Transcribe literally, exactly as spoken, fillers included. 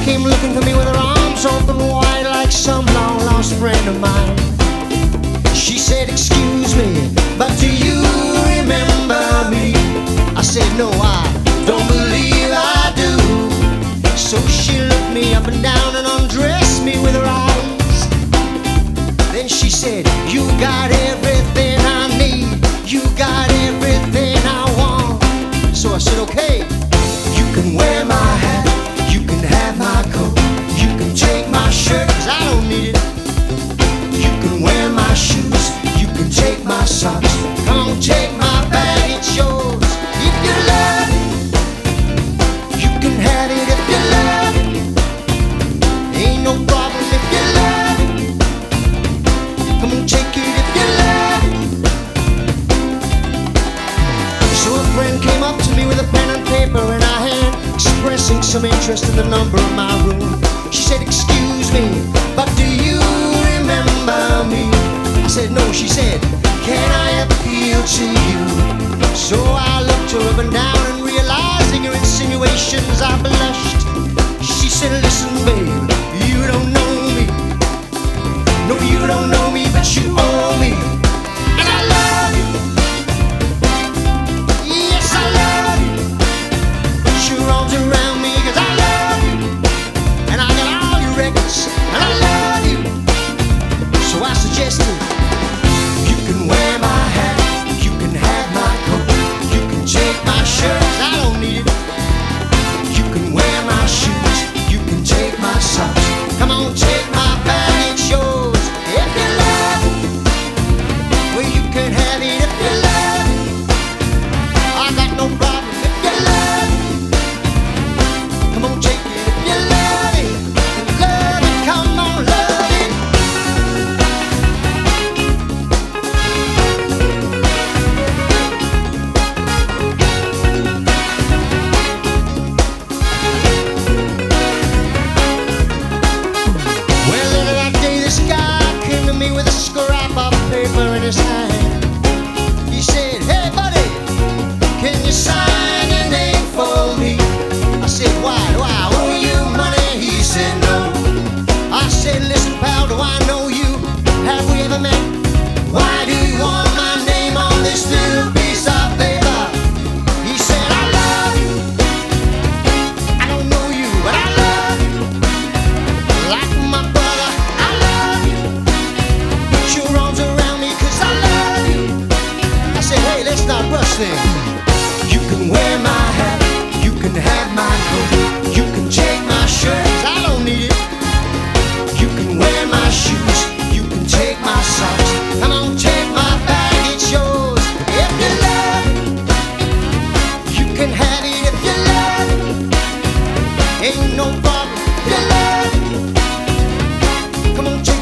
came looking for me with her arms open wide like some long-lost friend of mine. She said, excuse me, but do you remember me? I said, no, I don't believe I do. So she looked me up and down and undressed me with her eyes. Then she said, you got everything I need, you got everything I want. So I said, okay, you can wear my hat, you can have my coat, you can take my shirt, 'cause I don't need it. You can wear my shoes, you can take my socks. Come on, take my bag, it's yours. If you love it, you can have it. If you love it, ain't no problem. If you love it, come on, take it. If you love it. So a friend came up to me with a pen and paper in her hand, expressing some interest in the number of my room. She said, excuse me, but do you remember me? I said, no. She said, can I appeal to you? So I looked her up and down, and realizing her insinuations, I blushed. She said, listen, babe, you don't know me. No, you don't know me, but you owe me. And I love you. Yes, I love you. She runs around me 'cause I love you. And I got all your records, and I love you. So I suggested, you can wear my hat, you can have my coat, you can take my shirt, 'cause I don't need it. You can wear my shoes, you can take my socks. Come on, take my bag, it's yours. If you love it, well, you can have it. If you love it, I got no problem. If you love it, come on, take it. If you love it, love it, come on, love it. Well, later that day, this guy came to me with a scrap of paper in his hand. He said, hey, buddy, can you sign your name for me? I said, why? Do I owe you money? He said, no. I said, listen, pal, do I know you? Have we ever met? Why do you want my name on this little piece of paper? He said, I love you. I don't know you, but I love you. Like my brother, I love you. Put your arms around me 'cause I love you. I said, hey, let's not rush things. You can wear my hat, you can have my coat, you can take my shirt, 'cause I don't need it. You can wear my shoes, you can take my socks. Come on, take my bag, it's yours. If you love it, you can have it. If you love it, ain't no problem. If you love it, come on, take